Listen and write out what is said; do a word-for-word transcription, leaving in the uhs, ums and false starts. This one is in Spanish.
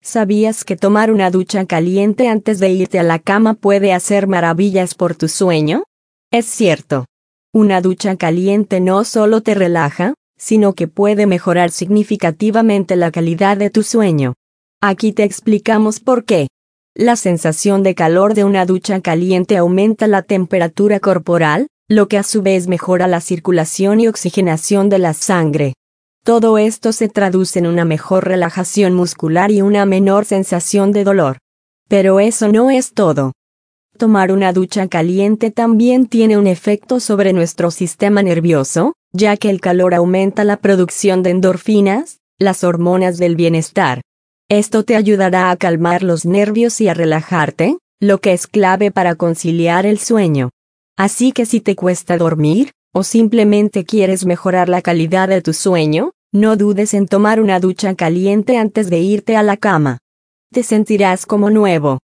¿Sabías que tomar una ducha caliente antes de irte a la cama puede hacer maravillas por tu sueño? Es cierto. Una ducha caliente no solo te relaja, sino que puede mejorar significativamente la calidad de tu sueño. Aquí te explicamos por qué. La sensación de calor de una ducha caliente aumenta la temperatura corporal, lo que a su vez mejora la circulación y oxigenación de la sangre. Todo esto se traduce en una mejor relajación muscular y una menor sensación de dolor. Pero eso no es todo. Tomar una ducha caliente también tiene un efecto sobre nuestro sistema nervioso, ya que el calor aumenta la producción de endorfinas, las hormonas del bienestar. Esto te ayudará a calmar los nervios y a relajarte, lo que es clave para conciliar el sueño. Así que si te cuesta dormir, o simplemente quieres mejorar la calidad de tu sueño, no dudes en tomar una ducha caliente antes de irte a la cama. Te sentirás como nuevo.